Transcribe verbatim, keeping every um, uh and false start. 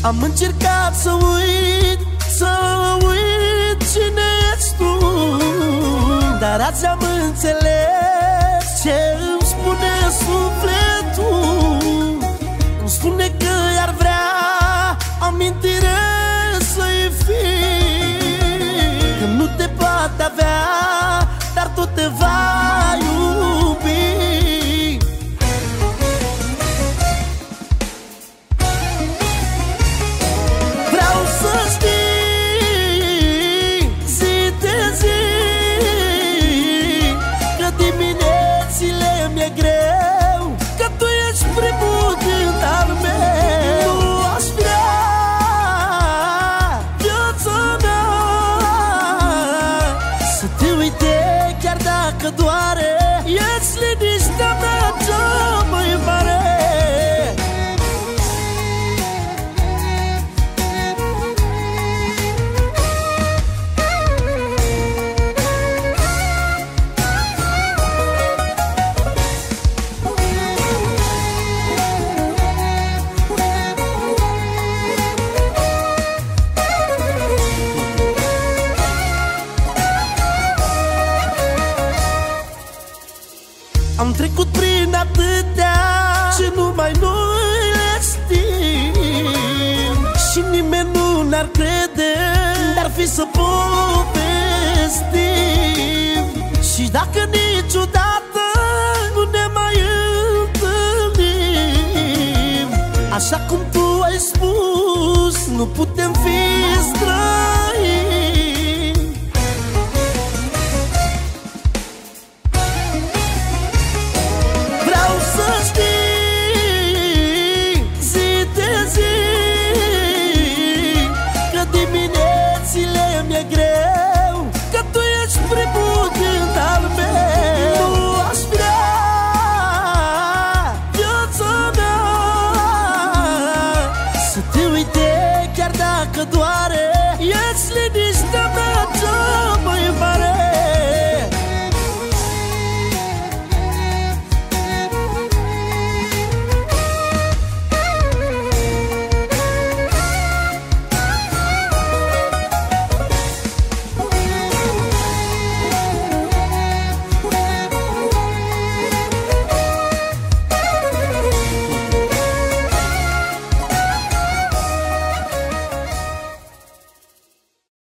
Am încercat să uit, să uit cine ești tu, dar azi am înțeles ce îmi spune sufletul. Îmi spune că i-ar vrea amintire să-i fii, că nu te poate avea, dar tot te va iubi. Vreau să știi zi de zi că diminețile mi-e greu, că tu ești primul gând al meu. Nu aș vrea viața mea să te uite, chiar dacă doare. Ești liniștea mea cea mai mare. Am trecut prin atâtea ce numai noi le știm, și nimeni nu ne-ar crede, dar fi să povestim. Și dacă niciodată nu ne mai întâlnim, așa cum tu ai spus, nu putem